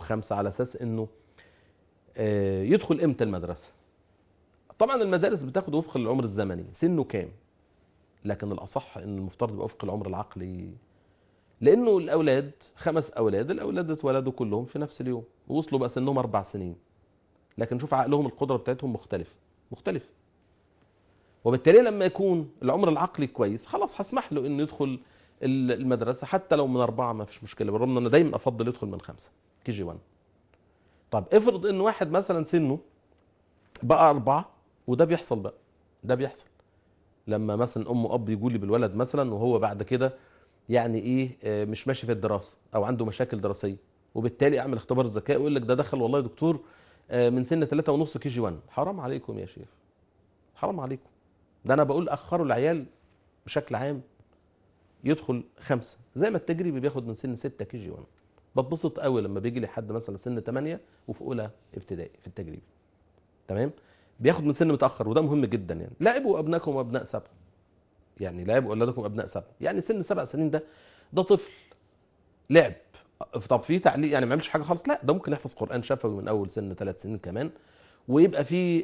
5 على اساس انه يدخل امتى المدرسه. طبعا المدارس بتاخد وفق العمر الزمني سنه كام، لكن الاصح ان المفترض يبقى وفق العمر العقلي، لانه الاولاد 5 اولاد، الاولاد اتولدوا كلهم في نفس اليوم ووصلوا بقى سنهم 4 سنين، لكن شوف عقلهم القدره بتاعتهم مختلف. وبالتالي لما يكون العمر العقلي كويس خلاص هسمح له انه يدخل المدرسه حتى لو من 4 ما فيش مشكله، بالرغم ان انا دايما افضل يدخل من 5 كي جي 1. طب افرض ان واحد مثلا سنه بقى 4، وده بيحصل بقى، ده بيحصل لما مثلا ام واب يجوا لي بالولد مثلا وهو بعد كده يعني ايه مش ماشي في الدراسه او عنده مشاكل دراسيه، وبالتالي اعمل اختبار ذكاء ويقول لك ده دخل والله يا دكتور من سن 3.5 كي جي 1. حرام عليكم يا شيخ، حرام عليكم. ده انا بقول اخروا العيال بشكل عام يدخل 5، زي ما التجريبي بياخد من سن 6 كي جي 1. بتبسط قوي لما بيجي لي حد مثلا سن 8 وفي اولى ابتدائي في التجريبي، تمام، بياخد من سن متاخر، وده مهم جدا. يعني لاعبوا ابنائكم وابناء 7، يعني لاعبوا اولادكم ابناء 7، يعني سن 7 سنين ده طفل لعب. طب في تعليق يعني ما عملش حاجه خالص؟ لا، ده ممكن يحفظ قران شفوي من اول سن 3 سنين كمان، ويبقى في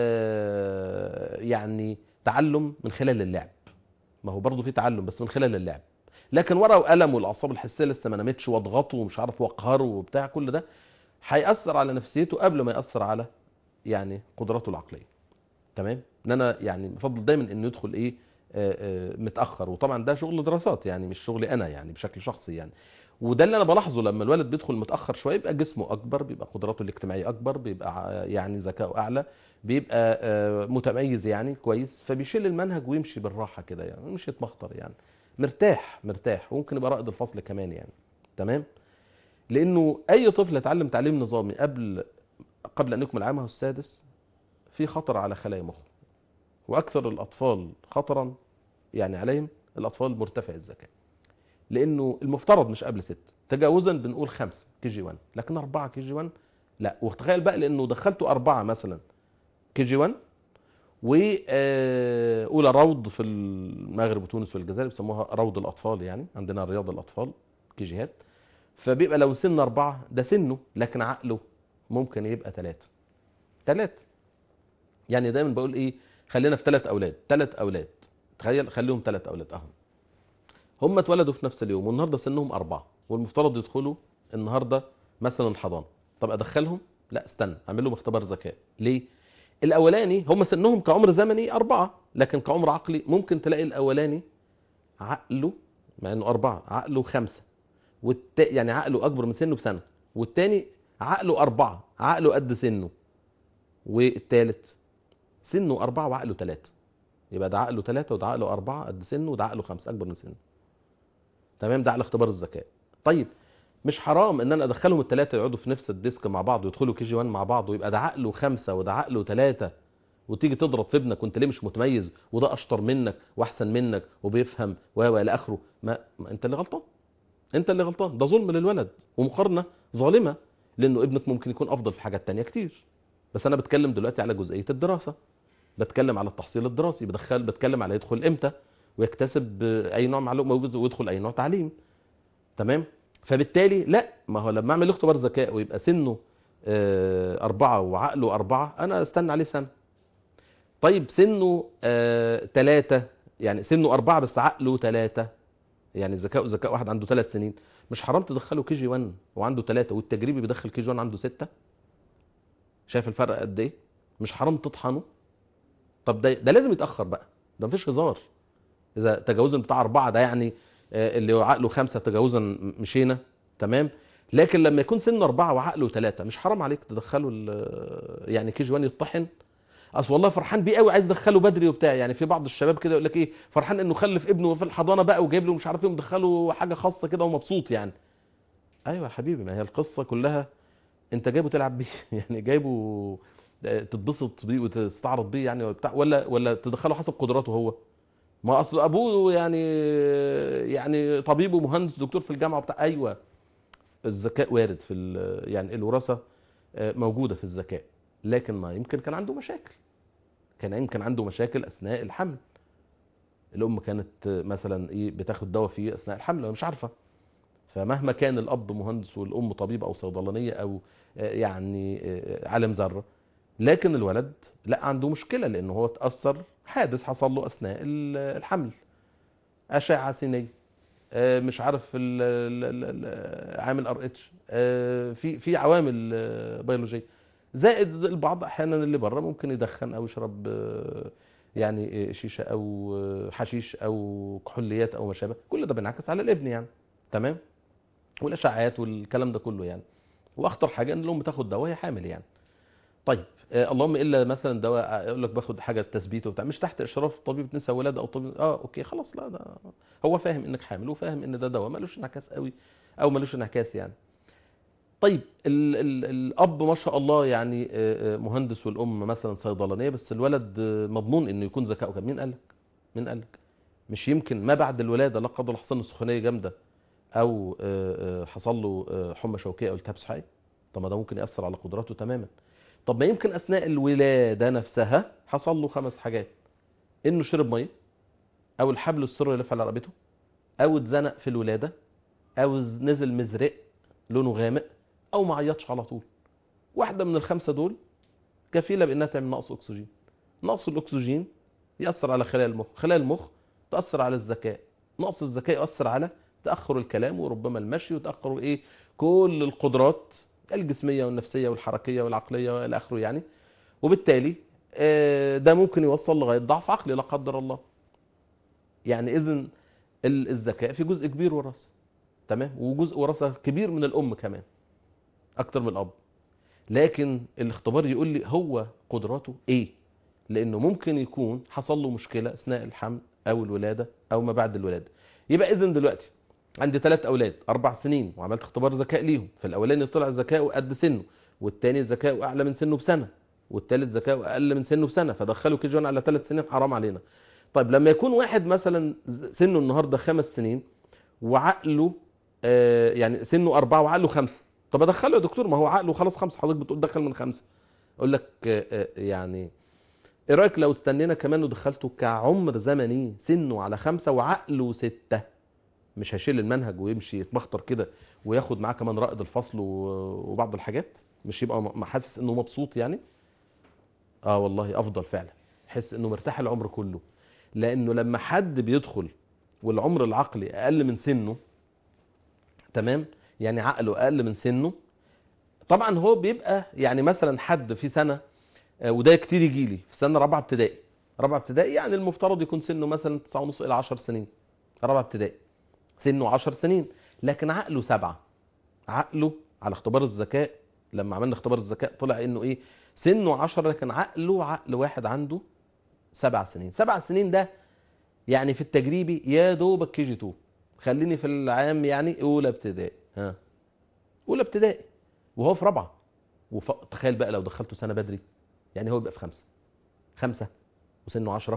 يعني تعلم من خلال اللعب. ما هو برضه في تعلم بس من خلال اللعب، لكن ورقه وقلم والاعصاب الحسيه لسه ما نامتش واضغطه ومش عارف واقهره وبتاع، كل ده هيأثر على نفسيته قبل ما يأثر على يعني قدراته العقليه. تمام، ان انا يعني بفضل دايما انه يدخل ايه متاخر، وطبعا ده شغل دراسات يعني مش شغلي انا يعني بشكل شخصي يعني. وده اللي انا بلاحظه لما الولد بيدخل متاخر شويه، يبقى جسمه اكبر، بيبقى قدراته الاجتماعيه اكبر، بيبقى يعني ذكائه اعلى، بيبقى متميز يعني كويس، فبيشيل المنهج ويمشي بالراحه كده يعني، مش يتمخطر يعني، مرتاح، وممكن يبقى رائد الفصل كمان يعني. تمام، لانه اي طفل يتعلم تعليم نظامي قبل ان يكمل عامه السادس في خطر على خلايا مخه، واكثر الاطفال خطرا يعني عليهم الاطفال مرتفع الذكاء، لانه المفترض مش قبل 6، تجاوزا بنقول 5 كي جي 1، لكن 4 كي جي 1 لا. وتخيل بقى لانه دخلته 4 مثلا كي جي 1 واولى روض في المغرب وتونس والجزائر بيسموها روض الاطفال، يعني عندنا رياض الاطفال كي جيهات، فبيبقى لو سن 4 ده سنه، لكن عقله ممكن يبقى 3. يعني دايما بقول ايه، خلينا في 3 اولاد، 3 اولاد، تخيل خليهم 3 اولاد اهو، هم اتولدوا في نفس اليوم والنهارده سنهم 4، والمفترض يدخلوا النهارده مثلا الحضانه. طب ادخلهم؟ لا، استنى اعمل لهم اختبار ذكاء. ليه؟ الاولاني هم سنهم كعمر زمني 4، لكن كعمر عقلي ممكن تلاقي الاولاني عقله مع انه 4 عقله 5، يعني عقله اكبر من سنه بسنه، والتاني عقله 4 عقله قد سنه، والتالت سنه 4 وعقله 3، يبقى ده عقله 3 وده عقله 4 قد سنه، وده عقله 5 اكبر من سنه. تمام، ده على اختبار الذكاء. طيب مش حرام ان انا ادخلهم الثلاثه يقعدوا في نفس الديسك مع بعض ويدخلوا كي جي 1 مع بعض، ويبقى ده عقله 5 وده عقله 3، وتيجي تضرب في ابنك وانت ليه مش متميز، وده اشطر منك واحسن منك وبيفهم الى اخره؟ ما انت اللي غلطان، انت اللي غلطان، ده ظلم للولد ومقارنه ظالمه، لانه ابنك ممكن يكون افضل في حاجات تانية كتير. بس انا بتكلم دلوقتي على جزئيه الدراسه، بتكلم على التحصيل الدراسي، بتكلم على يدخل امتى ويكتسب اي نوع معلومه ويدخل اي نوع تعليم. تمام، فبالتالي لا، ما هو لما اعمل اختبار ذكاء ويبقى سنه 4 وعقله 4، انا استنى عليه سنه. طيب سنه 3، يعني سنه 4 بس عقله 3، يعني ذكاء واحد عنده 3 سنين، مش حرام تدخله كي جي 1 وعنده 3، والتجريبي بيدخل كي جي 1 عنده 6؟ شايف الفرق قد ايه؟ مش حرام تطحنه؟ طب ده لازم يتاخر بقى، ده مفيش هزار. اذا تجاوزا بتاع 4 ده يعني اللي هو عقله 5 تجاوزا مشينا، تمام. لكن لما يكون سنه 4 وعقله 3، مش حرام عليك تدخله يعني كي جي 1 يطحن؟ اصل والله فرحان بيه قوي عايز ادخله بدري وبتاع، يعني في بعض الشباب كده يقول لك ايه، فرحان انه خلف ابنه في الحضانه بقى وجايب له مش عارف ايه ومدخله حاجه خاصه كده ومبسوط يعني. ايوه يا حبيبي، ما هي القصه كلها انت جايبه تلعب بيه يعني جايبه تتبسط بيه وتستعرض بيه يعني وبتاع، ولا تدخله حسب قدراته هو؟ ما اصل ابوه يعني طبيب ومهندس دكتور في الجامعه وبتاع. ايوه، الذكاء وارد في يعني الوراثه موجوده في الذكاء، لكن ما يمكن كان عنده مشاكل، كان يمكن عنده مشاكل اثناء الحمل، الام كانت مثلا ايه بتاخد دواء فيه اثناء الحمل مش عارفه، فمهما كان الاب مهندس والام طبيب او صيدلانيه او يعني عالم ذره، لكن الولد لا عنده مشكله، لانه هو اتاثر، حادث حصل له اثناء الحمل، اشعه سينيه، مش عارف عامل ار اتش، في عوامل بيولوجيه، زائد البعض احيانا اللي بره ممكن يدخن او يشرب يعني شيشه او حشيش او كحوليات او ما شابه، كل ده بينعكس على الابن يعني. تمام. والاشعاعات والكلام ده كله يعني. واخطر حاجه ان الام تاخد دواء وهي حامل يعني. طيب اللهم الا مثلا دواء يقول لك باخد حاجه تثبيت وبتاع، مش تحت اشراف طبيب نساء ولاده او طبيب، اوكي خلاص، لا ده هو فاهم انك حامل وفاهم ان ده دواء ملوش انعكاس قوي او ملوش انعكاس يعني. طيب ال الاب ما شاء الله يعني مهندس، والام مثلا صيدلانيه، بس الولد مضمون انه يكون ذكاؤه كام؟ مين قالك؟ مين قالك؟ مش يمكن ما بعد الولاده لا قدر الله حصل له سخونيه جامده، او حصل له حمى شوكيه او التهاب صحي؟ طب ما ده ممكن ياثر على قدراته تماما. طب ما يمكن اثناء الولاده نفسها حصل له 5 حاجات: انه شرب ميه، او الحبل السري لف على رقبته، او اتزنق في الولاده، او نزل مزرق لونه غامق، او ما عيطش على طول. واحده من ال5 دول كفيله بانها تعمل نقص اكسجين. نقص الاكسجين ياثر على خلايا المخ، خلايا المخ تاثر على الذكاء، نقص الذكاء ياثر على تاخر الكلام وربما المشي، وتاخر كل القدرات الجسميه والنفسيه والحركيه والعقليه والى اخره يعني. وبالتالي ده ممكن يوصل لغايه ضعف عقلي لا قدر الله. يعني اذن الذكاء في جزء كبير وراثه، تمام، وجزء وراثه كبير من الام كمان اكتر من الاب. لكن الاختبار يقول لي هو قدراته ايه، لانه ممكن يكون حصل له مشكله اثناء الحمل او الولاده او ما بعد الولاده. يبقى اذن دلوقتي عندي 3 اولاد 4 سنين وعملت اختبار ذكاء ليهم، فالاولاني طلع ذكائه قد سنه، والثاني ذكائه اعلى من سنه بسنه، والثالث ذكائه اقل من سنه بسنه، فدخلوا كي جي 1 على 3 سنين، حرام علينا. طيب لما يكون واحد مثلا سنه النهارده 5 سنين وعقله يعني سنه 4 وعقله 5، طب ادخله يا دكتور، ما هو عقله خلاص 5، حضرتك بتقول دخل من 5. اقول لك يعني ايه رايك لو استنينا كمان ودخلته كعمر زمني سنه على 5 وعقله 6؟ مش هيشيل المنهج ويمشي يتبختر كده وياخد معاه كمان رائد الفصل وبعض الحاجات؟ مش يبقى حاسس انه مبسوط يعني؟ والله افضل فعلا، يحس انه مرتاح العمر كله. لانه لما حد بيدخل والعمر العقلي اقل من سنه، تمام، يعني عقله اقل من سنه، طبعا هو بيبقى يعني مثلا حد في سنه وده كتير يجي لي في سنه رابعه ابتدائي. رابعه ابتدائي يعني المفترض يكون سنه مثلا 9.5 الى 10 سنين. رابعه ابتدائي سنه 10 سنين، لكن عقله 7. عقله على اختبار الذكاء لما عملنا اختبار الذكاء طلع انه ايه؟ سنه 10، لكن عقله عقل واحد عنده 7 سنين. 7 سنين ده يعني في التجريبي يا دوبك كي جي 2. خليني في العام يعني اولى ابتدائي، اولى ابتدائي وهو في رابعه. تخيل بقى لو دخلته سنه بدري، يعني هو يبقى في 5 وسنه 10،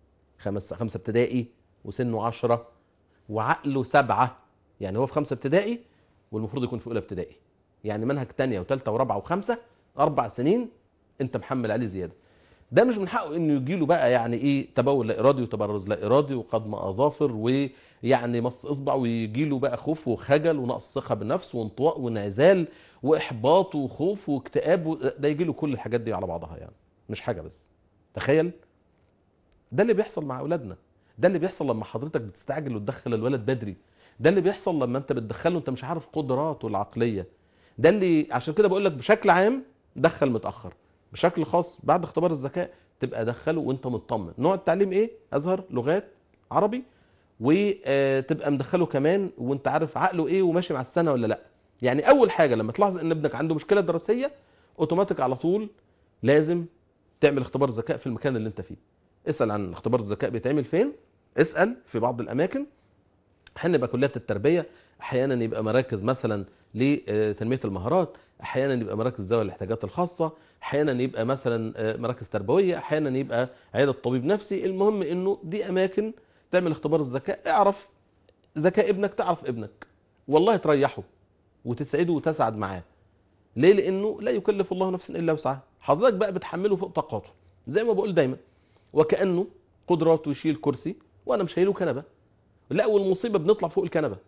5 ابتدائي وسنه 10 وعقله 7، يعني هو في 5 ابتدائي والمفروض يكون في اولى ابتدائي، يعني منهج تانية وثالثه ورابعه وخمسه، 4 سنين انت محمل عليه زياده. ده مش من حقه انه يجي له بقى يعني ايه تبول لا ارادي وتبرز لا ارادي وقضم اظافر ويعني مص اصبع، ويجي له بقى خوف وخجل ونقص ثقه بالنفس وانطواء وانعزال واحباط وخوف واكتئاب ده يجي له كل الحاجات دي على بعضها يعني، مش حاجه بس. تخيل، ده اللي بيحصل مع اولادنا، ده اللي بيحصل لما حضرتك بتستعجل وتدخل الولد بدري، ده اللي بيحصل لما انت بتدخله انت مش عارف قدراته العقليه، ده اللي عشان كده بقول لك بشكل عام دخل متاخر، بشكل خاص بعد اختبار الذكاء تبقى دخله وانت مطمن. نوع التعليم ايه؟ ازهر، لغات، عربي، وتبقى مدخله كمان وانت عارف عقله ايه وماشي مع السنه ولا لا. يعني اول حاجه لما تلاحظ ان ابنك عنده مشكله دراسيه اوتوماتيك على طول لازم تعمل اختبار ذكاء في المكان اللي انت فيه. اسال عن اختبار الذكاء بيتعمل فين، اسال في بعض الاماكن، احيانا يبقى كليات التربيه، احيانا يبقى مراكز مثلا لتنميه المهارات، احيانا يبقى مراكز ذوي الاحتياجات الخاصه، احيانا يبقى مثلا مراكز تربويه، احيانا يبقى عياده طبيب نفسي. المهم انه دي اماكن تعمل اختبار الذكاء. اعرف ذكاء ابنك، تعرف ابنك، والله تريحه وتسعده وتسعد معاه. ليه؟ لانه لا يكلف الله نفسا الا وسعها. حضرتك بقى بتحمله فوق طاقاته زي ما بقول دايما، وكانه قدراته يشيل كرسي وانا مش شايله كنبه. لا، والمصيبه بنطلع فوق الكنبه،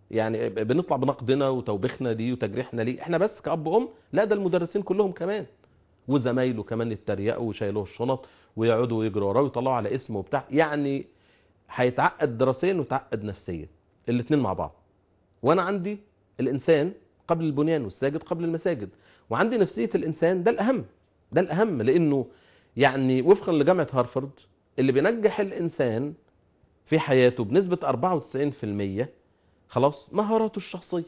يعني بنطلع بنقدنا وتوبيخنا ليه وتجريحنا ليه احنا بس كأب وام؟ لا، ده المدرسين كلهم كمان وزمايله كمان يتريقوا ويشيلوه الشنط ويقعدوا يجروا وراه ويطلعوا على اسمه وبتاع. يعني هيتعقد دراسيا ويتعقد نفسيا الاثنين مع بعض. وانا عندي الانسان قبل البنيان والساجد قبل المساجد، وعندي نفسية الانسان، ده الاهم. ده الاهم، لانه يعني وفقا لجامعة هارفارد اللي بينجح الانسان في حياته بنسبة 94% خلاص مهاراته الشخصية،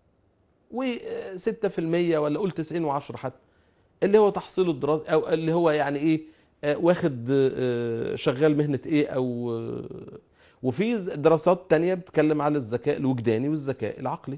و6% ولا قول 90 و10 حتى اللي هو تحصيله الدراسي، او اللي هو يعني ايه واخد شغال مهنة ايه، او وفي دراسات تانية بتتكلم على الذكاء الوجداني والذكاء العقلي.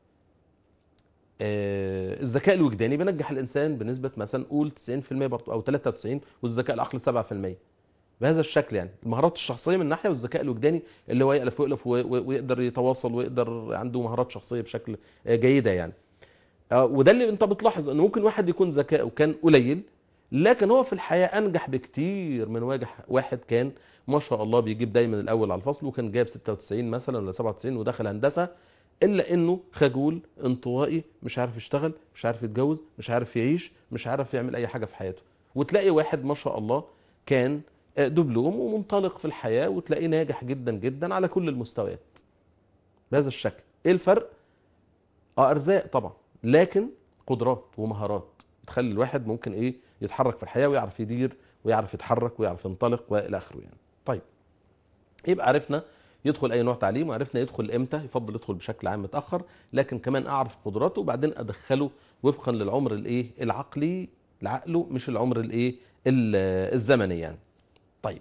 الذكاء الوجداني بينجح الانسان بنسبة مثلا قول 90% برضه او 93، والذكاء العقلي 7%. بهذا الشكل يعني المهارات الشخصيه من ناحيه، والذكاء الوجداني اللي هو يألف ويألف ويقدر يتواصل ويقدر عنده مهارات شخصيه بشكل جيده يعني. وده اللي انت بتلاحظ انه ممكن واحد يكون ذكائه كان قليل، لكن هو في الحياه انجح بكتير من واحد كان ما شاء الله بيجيب دايما الاول على الفصل وكان جايب 96 مثلا ولا 97 ودخل هندسه، الا انه خجول انطوائي مش عارف يشتغل مش عارف يتجوز مش عارف يعيش مش عارف يعمل اي حاجه في حياته. وتلاقي واحد ما شاء الله كان دبلوم ومنطلق في الحياه وتلاقيه ناجح جدا جدا على كل المستويات بهذا الشكل. ايه الفرق؟ ارزاق طبعا، لكن قدرات ومهارات تخلي الواحد ممكن ايه يتحرك في الحياه ويعرف يدير ويعرف يتحرك ويعرف ينطلق والى اخره يعني. طيب يبقى عرفنا يدخل اي نوع تعليم، وعرفنا يدخل امتى، يفضل يدخل بشكل عام متاخر، لكن كمان اعرف قدراته وبعدين ادخله وفقا للعمر الايه العقلي لعقله، مش العمر الايه الزمني يعني. طيب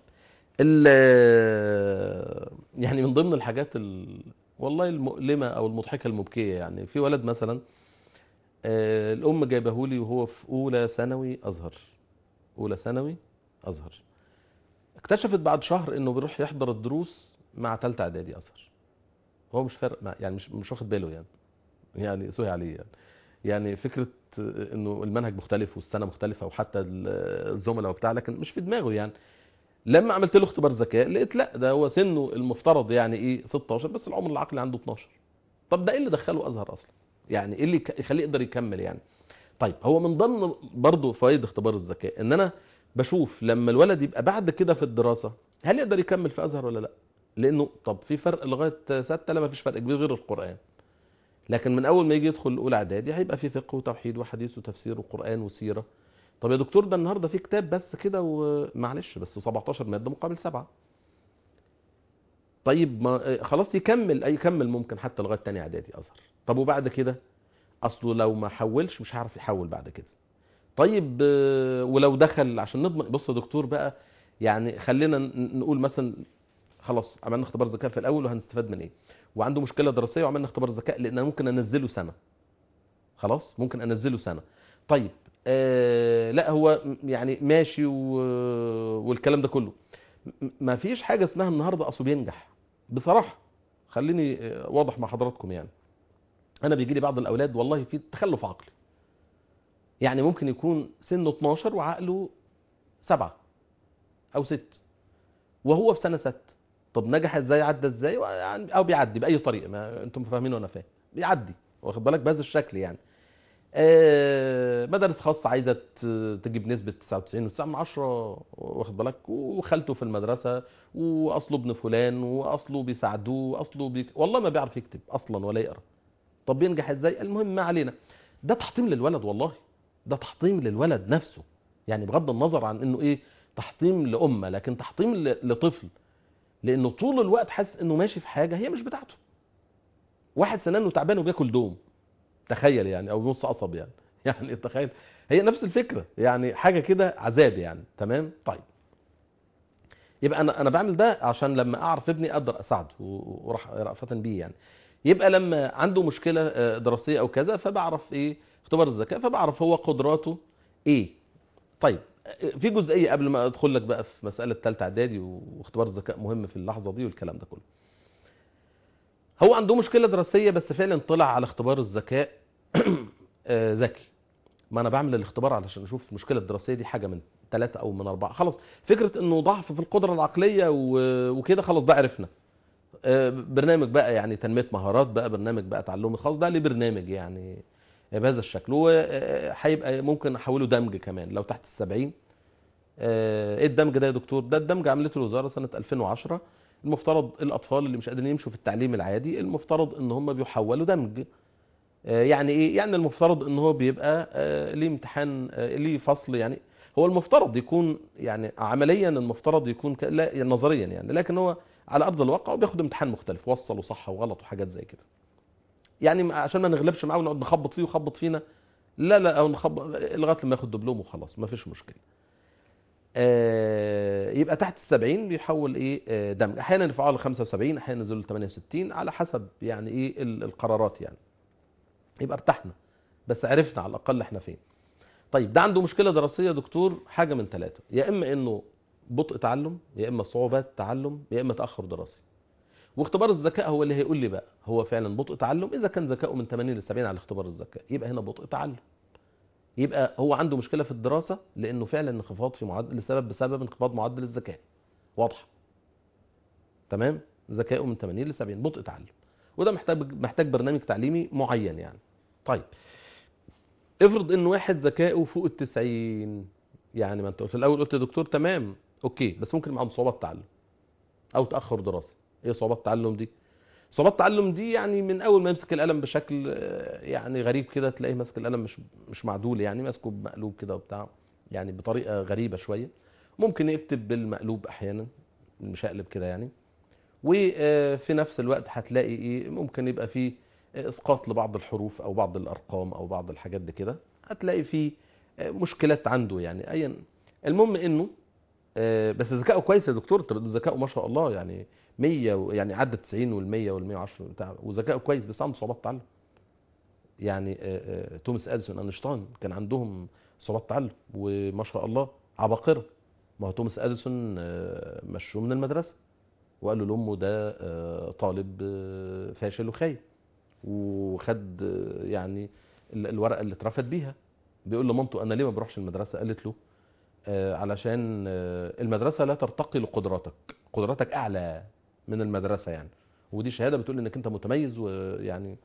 يعني من ضمن الحاجات والله المؤلمه او المضحكه المبكيه، يعني في ولد مثلا الام جايبهولي وهو في اولى ثانوي ازهر، اولى ثانوي ازهر، اكتشفت بعد شهر انه بيروح يحضر الدروس مع ثالثه اعدادي ازهر. هو مش فارق يعني مش واخد باله يعني سوي عليه يعني فكره انه المنهج مختلف والسنه مختلفه وحتى الزملاء وبتاع، لكن مش في دماغه يعني. لما عملت له اختبار ذكاء لقيت لا، ده هو سنه المفترض يعني ايه 16 بس العمر العقلي عنده 12. طب ده ايه اللي دخله ازهر اصلا؟ يعني ايه اللي يخليه يقدر يكمل يعني؟ طيب هو من ضمن برضه فوائد اختبار الذكاء ان انا بشوف لما الولد يبقى بعد كده في الدراسه هل يقدر يكمل في ازهر ولا لا. لانه طب في فرق لغايه سته؟ لا، ما فيش فرق كبير غير القران. لكن من اول ما يجي يدخل اولى اعدادي هيبقى في فقه وتوحيد وحديث وتفسير وقران وسيره. طب يا دكتور ده النهارده في كتاب بس كده ومعلش بس 17 ماده مقابل 7. طيب ما خلاص يكمل ممكن حتى لغايه ثانيه اعدادي ازهر. طب وبعد كده اصله لو ما حولش مش هيعرف يحول بعد كده. طيب ولو دخل عشان نضمن، بص يا دكتور بقى يعني خلينا نقول مثلا خلاص عملنا اختبار ذكاء في الاول وهنستفاد من ايه، وعنده مشكله دراسيه وعملنا اختبار ذكاء لان أنا ممكن انزله سنه، خلاص ممكن انزله سنه. طيب لا هو يعني ماشي والكلام ده كله، ما فيش حاجه اسمها النهارده اصله بينجح بصراحه. خليني واضح مع حضراتكم يعني. انا بيجي لي بعض الاولاد والله في تخلف عقلي، يعني ممكن يكون سنه 12 وعقله 7 او 6 وهو في سنه 6. طب نجح ازاي؟ عدى ازاي؟ او بيعدي باي طريقه، ما انتم فاهمين وانا فاهم، بيعدي واخد بالك بهذا الشكل يعني. مدارس خاصه عايزه تجيب نسبه 99.9 واخد بالك، وخالته في المدرسه واصله ابن فلان واصله بيساعدوه واصله والله ما بيعرف يكتب اصلا ولا يقرا. طب بينجح ازاي؟ المهم ما علينا. ده تحطيم للولد والله، ده تحطيم للولد نفسه، يعني بغض النظر عن انه ايه تحطيم لامه، لكن تحطيم لطفل، لانه طول الوقت حاسس انه ماشي في حاجه هي مش بتاعته. واحد سنانه تعبان وبياكل دوم، تخيل يعني، او نص قصب يعني يعني تخيل، هي نفس الفكره يعني، حاجه كده عذاب يعني. تمام. طيب يبقى انا بعمل ده عشان لما اعرف ابني اقدر اساعده وراح رأفة بيه يعني. يبقى لما عنده مشكله دراسيه او كذا فبعرف ايه اختبار الذكاء، فبعرف هو قدراته ايه. طيب في جزئيه قبل ما ادخل لك بقى في مساله ثالثه اعدادي واختبار الذكاء مهم في اللحظه دي والكلام ده كله. هو عنده مشكله دراسيه بس فعلا طلع على اختبار الذكاء ذكي. ما انا بعمل الاختبار علشان اشوف المشكله الدراسيه دي حاجه من 3 او من 4. خلاص فكره انه ضعف في القدره العقليه وكده خلاص ده عرفنا. برنامج بقى يعني تنميه مهارات بقى، برنامج بقى تعلمي خاص، ده ليه برنامج يعني بهذا الشكل. وهيبقى ممكن احوله دمج كمان لو تحت ال70. ايه الدمج ده يا دكتور؟ ده الدمج عملته الوزاره سنه 2010. المفترض الاطفال اللي مش قادرين يمشوا في التعليم العادي المفترض ان هم بيحولوا دمج. يعني ايه؟ يعني المفترض ان هو بيبقى ليه امتحان، ليه فصل يعني. هو المفترض يكون يعني عمليا المفترض يكون لا يعني نظريا يعني، لكن هو على ارض الواقع بياخد امتحان مختلف، وصل وصح وغلط وحاجات زي كده. يعني عشان ما نغلبش معاه ونقعد نخبط فيه ويخبط فينا، لا لا، او نخبط لغايه لما ياخد دبلوم وخلاص ما فيش مشكله. يبقى تحت ال70 بيحول ايه دمج. احيانا يرفعوها ل 75، احيانا ينزلوا ل 68 على حسب يعني ايه القرارات يعني. يبقى ارتحنا، بس عرفنا على الاقل احنا فين. طيب ده عنده مشكله دراسيه يا دكتور، حاجه من ثلاثه: يا اما انه بطء تعلم، يا اما صعوبات تعلم، يا اما تاخر دراسي. واختبار الذكاء هو اللي هيقول لي بقى هو فعلا بطء تعلم. اذا كان ذكائه من 80 ل 70 على اختبار الذكاء يبقى هنا بطء تعلم. يبقى هو عنده مشكله في الدراسه لانه فعلا انخفاض في معدل، بسبب انخفاض معدل الذكاء. واضحه؟ تمام. ذكائه من 80 ل 70، بطء تعلم، وده محتاج برنامج تعليمي معين يعني. طيب افرض ان واحد ذكائه فوق ال90، يعني ما انت في الاول قلت يا دكتور تمام اوكي، بس ممكن معاهم صعوبات تعلم او تاخر دراسي. ايه صعوبات التعلم دي؟ صعوبات التعلم دي يعني من اول ما يمسك القلم بشكل يعني غريب كده، تلاقيه ماسك القلم مش معدول، يعني ماسكه بمقلوب كده وبتاع، يعني بطريقه غريبه شويه. ممكن يكتب بالمقلوب احيانا، مشقلب كده يعني. وفي نفس الوقت هتلاقي ايه، ممكن يبقى فيه اسقاط لبعض الحروف او بعض الارقام او بعض الحاجات دي كده. هتلاقي فيه مشكلات عنده يعني ايا. المهم انه بس ذكائه كويس يا دكتور، انت ذكائه ما شاء الله يعني 100 يعني عدى 90 وال100 وال110 بتاع، وذكائه كويس بس عنده صعوبات تعلم. يعني توماس اديسون، اينشتاين كان عندهم صعوبات تعلم وما شاء الله عباقرة. ما هو توماس اديسون مشوه من المدرسة وقالوا لامه ده طالب فاشل وخايب، وخد يعني الورقة اللي اترفد بيها. بيقول لمامته انا ليه ما بروحش المدرسة؟ قالت له علشان المدرسة لا ترتقي لقدراتك، قدراتك أعلى من المدرسة يعني. ودي شهادة بتقول إنك أنت متميز. ويعني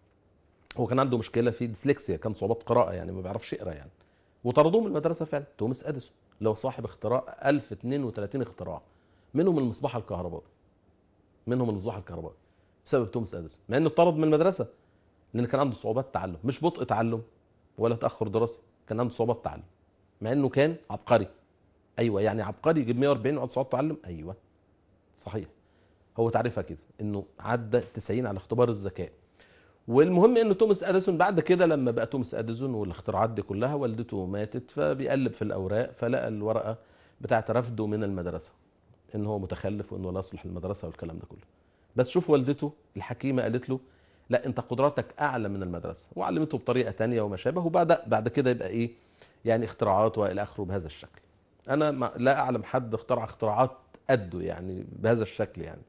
هو كان عنده مشكلة في ديسلكسيا، كان صعوبات قراءة يعني ما بيعرفش يقرا يعني. وطردوه من المدرسة فعلا. توماس أديسون لو صاحب اختراع 1032 اختراع، منهم المصباح الكهربائي، منهم المصباح الكهربائي بسبب توماس أديسون، مع إنه اتطرد من المدرسة لأن كان عنده صعوبات تعلم، مش بطء تعلم ولا تأخر دراسي، كان عنده صعوبات تعلم مع إنه كان عبقري. ايوه يعني عبقري يجيب 140 ويقعد صعود تعلم، ايوه صحيح. هو تعريفها كده انه عدى 90 على اختبار الذكاء. والمهم انه توماس اديسون بعد كده لما بقى توماس اديسون والاختراعات دي كلها، والدته ماتت، فبيقلب في الاوراق فلقى الورقه بتاعه رفضه من المدرسه، ان هو متخلف وانه لا يصلح للمدرسه والكلام ده كله. بس شوف والدته الحكيمه قالت له لا انت قدراتك اعلى من المدرسه، وعلمته بطريقه تانية وما شابه. وبعد كده يبقى ايه يعني اختراعات والى اخره بهذا الشكل. انا لا اعلم حد اخترع اختراعات قده يعني بهذا الشكل يعني.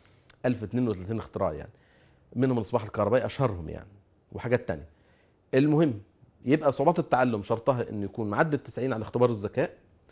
1032 اختراع يعني، منهم المصباح الكهربائي اشهرهم يعني، وحاجات تانية. المهم يبقى صعوبات التعلم شرطها انه يكون معدل 90 على اختبار الذكاء،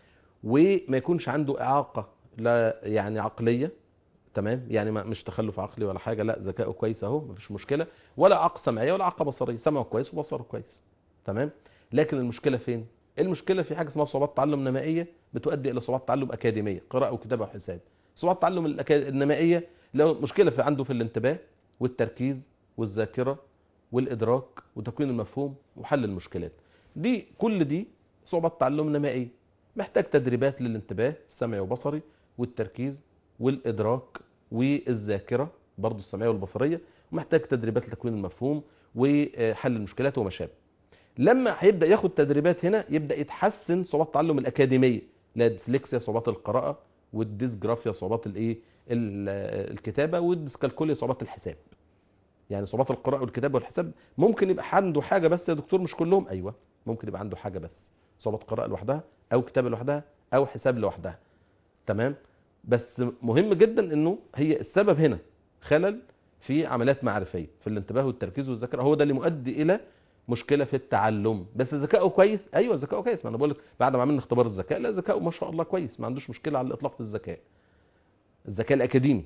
وما يكونش عنده اعاقه لا يعني عقليه. تمام، يعني مش تخلف عقلي ولا حاجه، لا ذكائه كويس اهو مفيش مشكله. ولا اعاقه سمعيه ولا اعاقه بصريه، سمعه كويس وبصره كويس. تمام. لكن المشكله فين؟ المشكله في حاجه اسمها صعوبات تعلم نمائيه بتؤدي الى صعوبات تعلم اكاديميه، قراءه وكتابه وحساب. صعوبات التعلم النمائيه لو مشكله عنده في الانتباه والتركيز والذاكره والادراك وتكوين المفهوم وحل المشكلات. دي كل دي صعوبات تعلم نمائيه، محتاج تدريبات للانتباه السمعي وبصري والتركيز والادراك والذاكره برضه السمعيه والبصريه، ومحتاج تدريبات لتكوين المفهوم وحل المشكلات وما شابه. لما هيبدا ياخد تدريبات هنا يبدا يتحسن صعوبات التعلم الاكاديميه، لا ديسلكسيا صعوبات القراءه، والديسجرافيا صعوبات الايه الكتابه، والديسكالكوليا صعوبات الحساب. يعني صعوبات القراءه والكتابه والحساب ممكن يبقى عنده حاجه بس يا دكتور، مش كلهم. ايوه ممكن يبقى عنده حاجه بس، صعوبات قراءه لوحدها او كتابه لوحدها او حساب لوحدها. تمام. بس مهم جدا انه هي السبب هنا خلل في عمليات معرفيه في الانتباه والتركيز والذاكره، هو ده اللي مؤدي الى مشكله في التعلم. بس ذكائه كويس، ايوه ذكائه كويس، ما انا بقول لك بعد ما عملنا اختبار الذكاء لا ذكائه ما شاء الله كويس، ما عندوش مشكله على الاطلاق في الذكاء، الذكاء الاكاديمي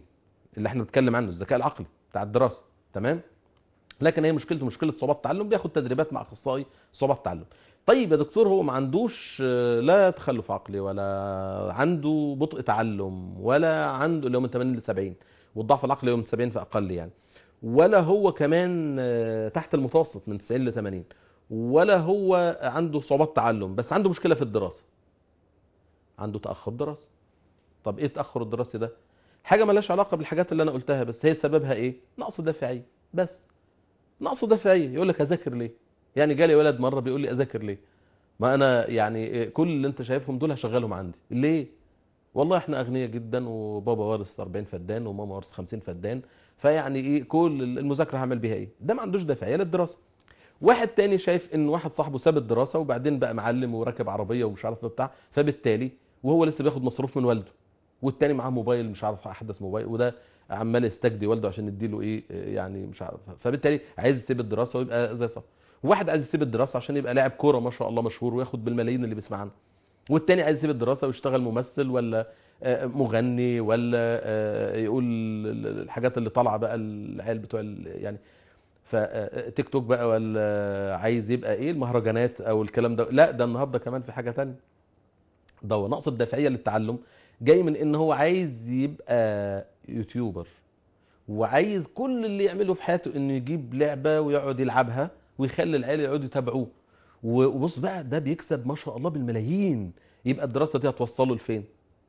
اللي احنا بنتكلم عنه، الذكاء العقلي بتاع الدراسه. تمام. لكن هي مشكلته مشكله صعوبات التعلم، بياخد تدريبات مع اخصائي صعوبات التعلم. طيب يا دكتور، هو ما عندوش لا تخلف عقلي، ولا عنده بطء تعلم، ولا عنده اللي هو من 80 ل 70، والضعف العقلي هو من 70 فاقل يعني، ولا هو كمان تحت المتوسط من 90 ل 80، ولا هو عنده صعوبات تعلم، بس عنده مشكله في الدراسه، عنده تاخر دراسي. طب ايه التاخر الدراسي ده؟ حاجه مالهاش علاقه بالحاجات اللي انا قلتها، بس هي سببها ايه؟ نقص دافعيه. بس نقص دافعيه. يقول لك اذاكر ليه؟ يعني جالي ولد مره بيقول لي اذاكر ليه؟ ما انا يعني كل اللي انت شايفهم دول هشغلهم عندي ليه؟ والله احنا اغنياء جدا، وبابا وارث 40 فدان، وماما وارث 50 فدان، فيعني ايه كل المذاكره هعمل بيها ايه؟ ده ما عندوش دافعيه للدراسه. واحد تاني شايف ان واحد صاحبه ساب الدراسه وبعدين بقى معلم وراكب عربيه ومش عارف ايه بتاع، فبالتالي وهو لسه بياخد مصروف من والده، والتاني معاه موبايل مش عارف احدث موبايل، وده عمال يستجدي والده عشان يديله ايه يعني مش عارف، فبالتالي عايز يسيب الدراسه ويبقى زي صاحبه. واحد عايز يسيب الدراسه عشان يبقى لاعب كوره ما شاء الله مشهور وياخد بالملايين اللي بيسمع عنه، والتاني عايز يسيب الدراسه ويشتغل ممثل، ولا مغني، ولا يقول الحاجات اللي طالعه بقى العيال بتوع يعني فتيك توك بقى، ولا عايز يبقى ايه المهرجانات او الكلام ده. لا، ده النهارده كمان في حاجه تانية. ده هو نقص الدافعيه للتعلم جاي من ان هو عايز يبقى يوتيوبر، وعايز كل اللي يعمله في حياته انه يجيب لعبه ويقعد يلعبها ويخلي العيال يقعدوا يتابعوه. وبص بقى، ده بيكسب ما شاء الله بالملايين، يبقى الدراسه دي هتوصله لفين؟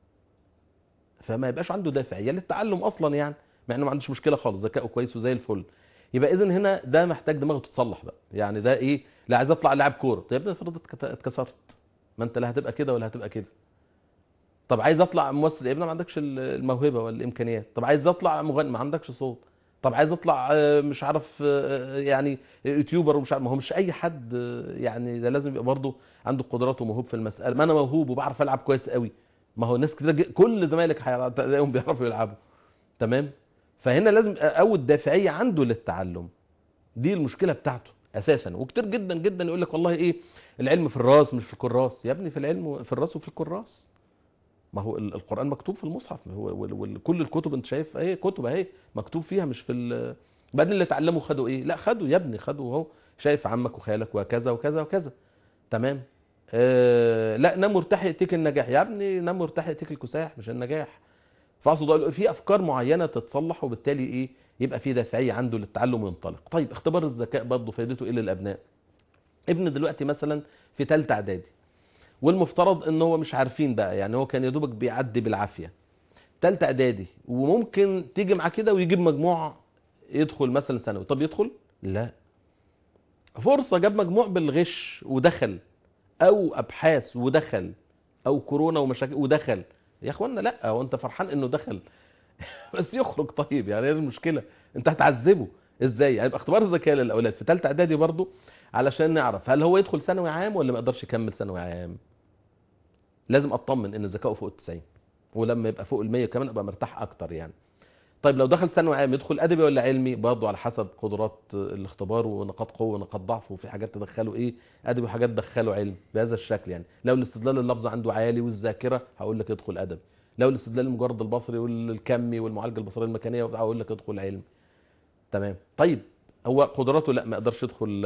فما يبقاش عنده دافعيه للتعلم اصلا يعني، مع انه ما عندوش مشكله خالص، ذكائه كويس وزي الفل. يبقى اذا هنا ده محتاج دماغه تتصلح بقى. يعني ده ايه؟ لا عايز اطلع لاعب كوره. طيب يا ابني افرض اتكسرت، ما انت لا هتبقى كده ولا هتبقى كده. طب عايز اطلع ممثل، يا ابني ما عندكش الموهبه ولا الامكانيات. طب عايز اطلع مغني، ما عندكش صوت. طب عايز اطلع مش عارف يعني يوتيوبر ومش عارف، ما هو مش اي حد يعني ده لازم يبقى برضه عنده قدرات وموهوب في المساله. ما انا موهوب وبعرف العب كويس قوي، ما هو ناس كتير كل زمايلك هتلاقيهم بيعرفوا يلعبوا. تمام. فهنا لازم اول دافعيه عنده للتعلم، دي المشكله بتاعته اساسا. وكتير جدا جدا يقول لك والله ايه، العلم في الراس مش في الكراس. يا ابني في العلم في الراس وفي الكراس. ما هو القرآن مكتوب في المصحف، ما هو كل الكتب انت شايف اهي كتب اهي مكتوب فيها، مش في بعدين اللي اتعلموا خدوا ايه؟ لا خدوا يا ابني، خدوا اهو، شايف عمك وخالك وكذا وكذا وكذا. تمام. لا نام مرتاح ياتيك النجاح. يا ابني نام مرتاح ياتيك الكساح مش النجاح. فاقصد اقول في افكار معينه تتصلح، وبالتالي ايه؟ يبقى في دافعيه عنده للتعلم وينطلق. طيب اختبار الذكاء برضه فائدته ايه للابناء؟ ابن دلوقتي مثلا في ثالثه اعدادي، والمفترض ان هو مش عارفين بقى، يعني هو كان يا دوبك بيعدي بالعافيه ثالثه اعدادي، وممكن تيجي معاه كده ويجيب مجموع يدخل مثلا ثانوي. طب يدخل؟ لا، فرصه جاب مجموع بالغش ودخل، او ابحاث ودخل، او كورونا ومشاكل ودخل. يا اخوانا لا، هو انت فرحان انه دخل بس يخرج. طيب يعني ايه المشكله؟ انت هتعذبه ازاي؟ يعني يبقى اختبار الذكاء للاولاد في ثالثه اعدادي برضه، علشان نعرف هل هو يدخل ثانوي عام ولا ما يقدرش يكمل ثانوي عام. لازم اطمن ان ذكائه فوق ال 90، ولما يبقى فوق ال 100 كمان ابقى مرتاح اكتر يعني. طيب لو دخل ثانوي عام يدخل ادبي ولا علمي؟ برضه على حسب قدرات الاختبار ونقاط قوه ونقاط ضعف، وفي حاجات تدخله ايه ادبي وحاجات تدخله علم بهذا الشكل يعني. لو الاستدلال اللفظي عنده عالي والذاكره هقول لك ادخل ادبي. لو الاستدلال المجرد البصري والكمي والمعالجه البصريه المكانيه هقول لك ادخل علم. تمام. طيب هو قدراته لا ما يقدرش يدخل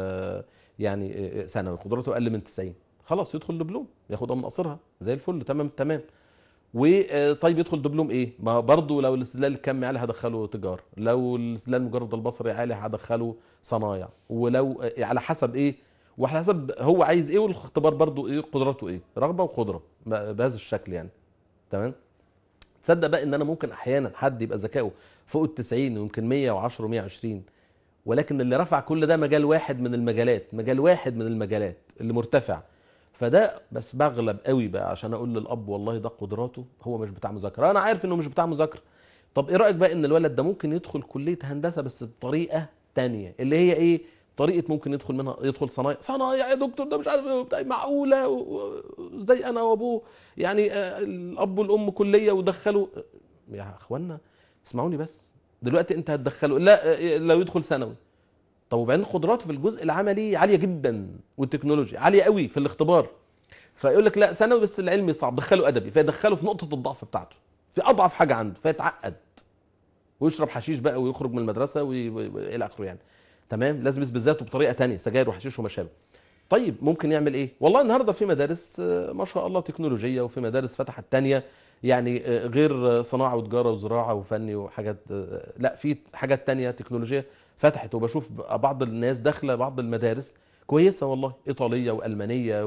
يعني ثانوي، قدراته اقل من 90، خلاص يدخل دبلوم ياخدها من قصرها زي الفل. تمام تمام. وطيب يدخل دبلوم ايه؟ ما برضه لو الاستدلال الكمي عالي هدخله تجاره، لو الاستدلال مجرد البصري عالي هدخله صنايع، ولو على حسب ايه، وعلى حسب هو عايز ايه، والاختبار برضه ايه قدراته ايه، رغبه وقدره بهذا الشكل يعني. تمام. تصدق بقى ان انا ممكن احيانا حد يبقى ذكائه فوق ال 90 ويمكن 110 و120، ولكن اللي رفع كل ده مجال واحد من المجالات، مجال واحد من المجالات اللي مرتفع. فده بس بغلب قوي بقى عشان اقول للاب والله ده قدراته، هو مش بتاع مذاكره، انا عارف انه مش بتاع مذاكره. طب ايه رايك بقى ان الولد ده ممكن يدخل كليه هندسه بس بطريقه تانية، اللي هي ايه؟ طريقه ممكن يدخل منها، يدخل صنايع. صنايع يا دكتور ده مش عارف ايه وبتاع، معقوله زي انا وابوه يعني الاب والام كليه ودخلوا. يا اخوانا اسمعوني بس، دلوقتي انت هتدخله لا لو يدخل ثانوي. طب وبعدين قدراته في الجزء العملي عاليه جدا، والتكنولوجيا عاليه قوي في الاختبار، فيقول لك لا ثانوي بس العلمي صعب، دخله ادبي، فيدخله في نقطه الضعف بتاعته، في اضعف حاجه عنده، فيتعقد. ويشرب حشيش بقى ويخرج من المدرسه والى اخره يعني. تمام، لازم يثبت ذاته بطريقه ثانيه، سجاير وحشيش وما شابه. طيب ممكن يعمل ايه؟ والله النهارده في مدارس ما شاء الله تكنولوجيه، وفي مدارس فتحت تانية يعني غير صناعه وتجاره وزراعه وفني وحاجات، لا في حاجات تانية تكنولوجيه فتحت. وبشوف بعض الناس داخله بعض المدارس كويسه والله، ايطاليه والمانيه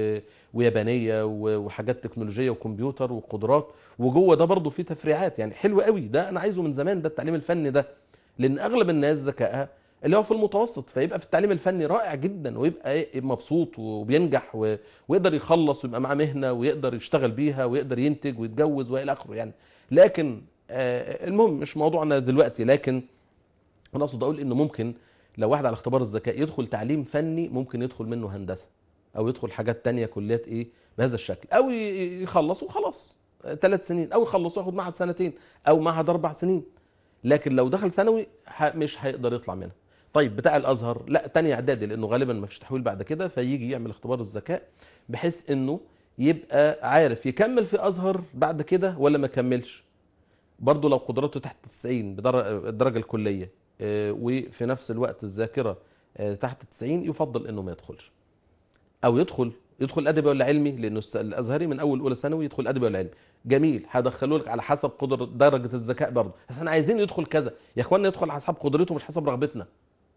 ويابانيه وحاجات تكنولوجيه وكمبيوتر وقدرات. وجوه ده برضه في تفريعات يعني حلو قوي. ده انا عايزه من زمان، ده التعليم الفني ده، لان اغلب الناس ذكائها اللي هو في المتوسط، فيبقى في التعليم الفني رائع جدا، ويبقى مبسوط وبينجح ويقدر يخلص ويبقى معاه مهنه ويقدر يشتغل بيها ويقدر ينتج ويتجوز والى اخره يعني. لكن المهم مش موضوعنا دلوقتي، لكن انا اقصد اقول انه ممكن لو واحد على اختبار الذكاء يدخل تعليم فني، ممكن يدخل منه هندسه او يدخل حاجات تانية كليات بهذا الشكل، او يخلص وخلاص 3 سنين، او يخلص وياخد معهد 2 او معهد 4 سنين. لكن لو دخل ثانوي مش هيقدر يطلع منها. طيب بتاع الازهر لا، تاني اعدادي، لانه غالبا ما فيش تحويل بعد كده، فيجي يعمل اختبار الذكاء بحيث انه يبقى عارف يكمل في ازهر بعد كده ولا ما يكملش. برضه لو قدراته تحت 90 بالدرجه الكليه وفي نفس الوقت الذاكره تحت 90، يفضل انه ما يدخلش. او يدخل ادبي ولا علمي، لانه الازهري من اولى ثانوي يدخل ادبي ولا علمي. جميل، هدخله لك على حسب درجه الذكاء برضه، بس احنا عايزين يدخل كذا يا اخوانا، يدخل على حسب قدرته مش حسب رغبتنا.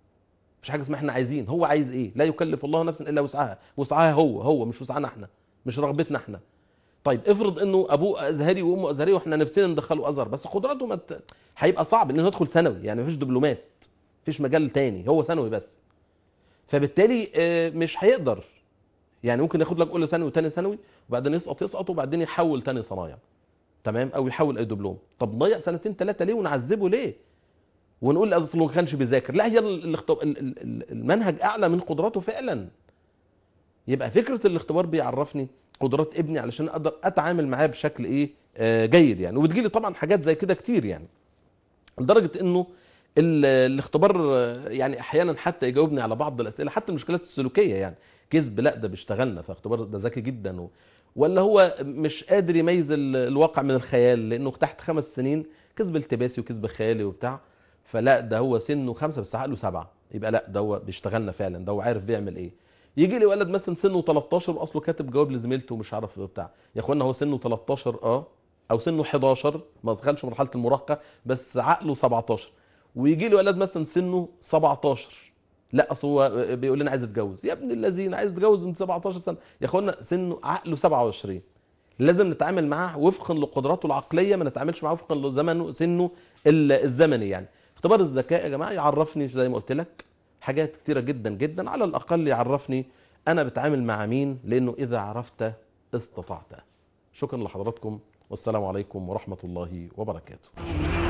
مش حاجه اسمها احنا عايزين، هو عايز ايه، لا يكلف الله نفسا الا وسعها، وسعها هو مش وسعنا احنا، مش رغبتنا احنا. طيب افرض انه ابوه ازهري وامه ازهريه واحنا نفسنا ندخله ازهر، بس قدراته هيبقى صعب لانه يدخل ثانوي يعني، مفيش دبلومات، مفيش مجال تاني، هو ثانوي بس. فبالتالي مش هيقدر يعني. ممكن ياخد لك اولى ثانوي وثاني ثانوي وبعدين يسقط وبعدين يحول تاني صنايع، تمام، او يحول اي دبلوم. طب نضيع 2 3 ليه ونعذبه ليه ونقول اصله ما كانش بيذاكر؟ لا، هي المنهج اعلى من قدراته فعلا. يبقى فكره الاختبار بيعرفني قدرات ابني علشان اقدر اتعامل معاه بشكل جيد يعني. وبتجيلي طبعا حاجات زي كده كتير يعني، لدرجه انه الاختبار يعني احيانا حتى يجاوبني على بعض الاسئله، حتى المشكلات السلوكيه يعني. كذب لا، ده بيشتغلنا في اختبار، ده ذكي جدا ولا هو مش قادر يميز الواقع من الخيال، لانه تحت 5 سنين كذب التباسي وكذب خيالي وبتاع. فلا، ده هو سنه 5 بس عقله 7، يبقى لا، ده هو بيشتغلنا فعلا، ده هو عارف بيعمل ايه. يجي لي ولد مثلا سنه 13 واصله كاتب جواب لزميلته ومش عارف بتاع. يا اخوانا هو سنه 13 او سنه 11، ما دخلش مرحله المراهقه، بس عقله 17. ويجي لي ولد مثلا سنه 17، لا اصل هو بيقول لنا عايز اتجوز. يا ابن الذين، عايز اتجوز من 17 سنه يا اخوانا، سنه عقله 27. لازم نتعامل معاه وفقا لقدراته العقليه، ما نتعاملش معاه وفقا لزمنه سنه الزمني يعني. اختبار الذكاء يا جماعه يعرفني زي ما قلت لك حاجات كتيره جدا جدا، على الاقل يعرفني انا بتعامل مع مين، لانه اذا عرفت استطعت. شكرا لحضراتكم، والسلام عليكم ورحمه الله وبركاته.